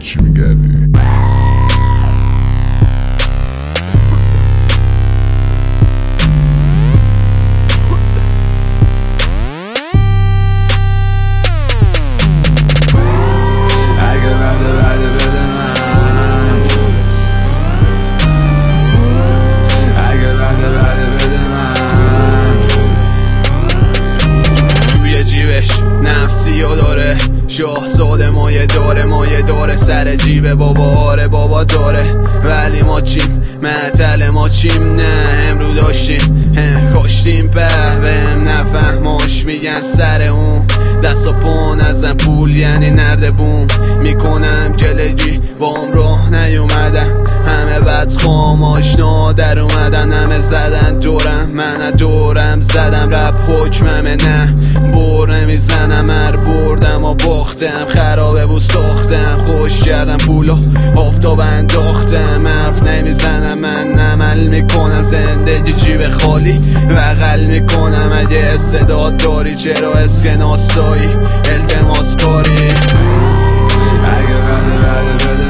چی میگردی؟ نفسی و داره شاهزاده مایه داره سر جیب بابا آره بابا داره ولی ما چیم معطل ما چیم نه امرو داشتیم کاشتیم بهم نفهماش میگن سر اون دست و پا نزن پول یعنی نردبون میکنم جلگی با هم راه نیومدن همه بدخوام آشنا در اومدن همه زدن دورم من دورم زدم رب حکممه نه بر نمیزنم هر بردم و باختم خرابه بود ساختم خوش کردم پولو آفتاب انداختم حرف نمیزنم من عمل میکنم زندگی جیب خالی بغل میکنم اگه استعداد داری چرا اسکناس داری التماس کاری اگه بده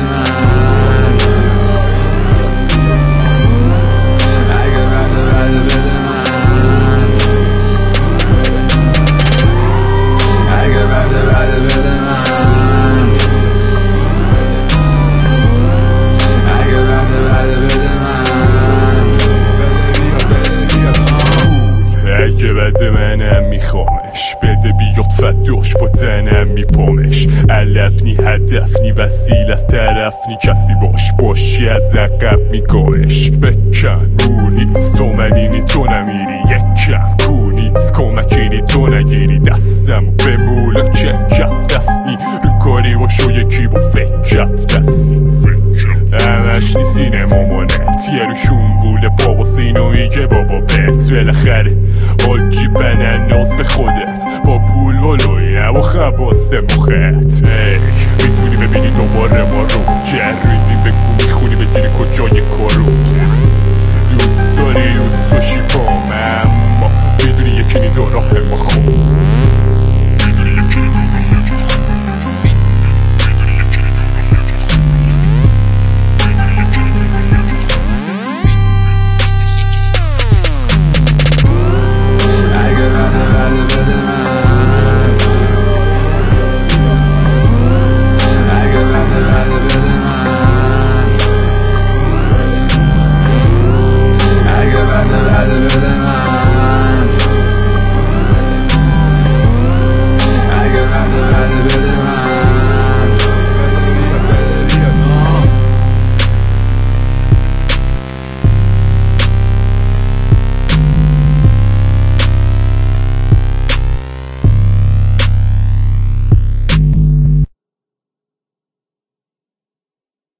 اگه بده منم میخوامش بده بیاد فداش با تنم میپامش علفنی هدفنی وسیل از طرفنی کسی باشی از عقب میگاهش بکن رو نیست تو منینی تو نمیری یکم کو نیست کمکینی تو نگیری دستمو به مولا کف دستنی رو کاری باشو یکی با فکر دستی همش نیستینه مامانت یه رو شنبول بابا سینویی که بابا بهت بالاخره آجی بنناز به خودت با پول ولوی و خواست مخت میتونی ببینی دوباره ما رو جریدی بگو میخونی بگیری کجای کارو دوست داری دوست باشی با من